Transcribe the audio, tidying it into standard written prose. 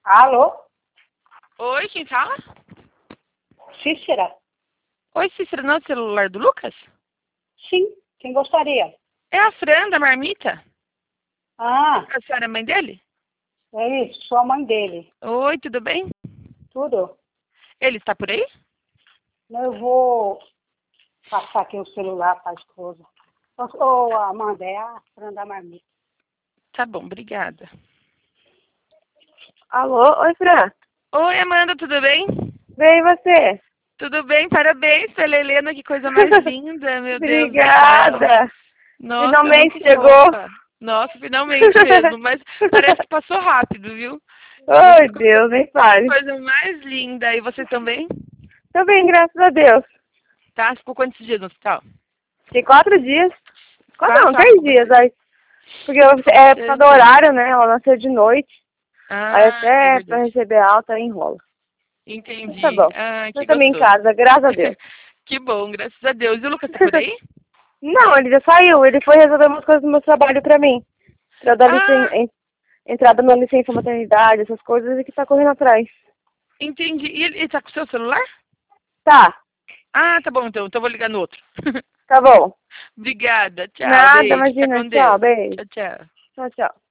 Alô? Oi, quem fala? Cícera? Oi, Cícera, não é o celular do Lucas? Sim, quem gostaria? É a Fran, da Marmita. Ah, A senhora é mãe dele? é isso, sou a mãe dele. Oi, tudo bem? Tudo? Ele está por aí? Eu vou passar aqui o celular para a esposa. Ô, Amanda, é a Fran da Marmita. Tá bom, obrigada. Alô? Oi, Fran. Oi, Amanda, tudo bem? Bem, e você? Tudo bem, parabéns pela Helena, que coisa mais linda, meu Deus do céu. Obrigada. Nossa, Finalmente muito chegou. fofa. Nossa, finalmente mesmo, mas parece que passou rápido, viu? Mas Ai, que coisa, Deus, nem fale. coisa mais linda. E vocês também? Tô bem, graças a Deus. Tá? Ficou quantos dias no hospital? Fiquei 4 dias. Quatro não, Quatro? Ah, 3 dias. Aí, porque é por causa do bastante. horário, né? Ela nasceu de noite. Aí Ah, é até pra verdade. receber alta enrola. Mas tá Entendi. bom. Ah, Nós que estamos em gostoso. casa, graças a Deus. Que bom, graças a Deus. E o Lucas tá por aí? Não, ele já saiu. Ele foi resolver umas coisas do meu trabalho pra mim. Pra dar Ah, entrada na licença maternidade, essas coisas, e que tá correndo atrás. entendi. E ele tá com o seu celular? Tá, Ah, tá bom então. Então eu vou ligar no outro. tá bom. Obrigada. Tchau, Nada, beijo. Fica imagina. com Tchau, Deus. beijo. Tchau, tchau. Tchau, tchau.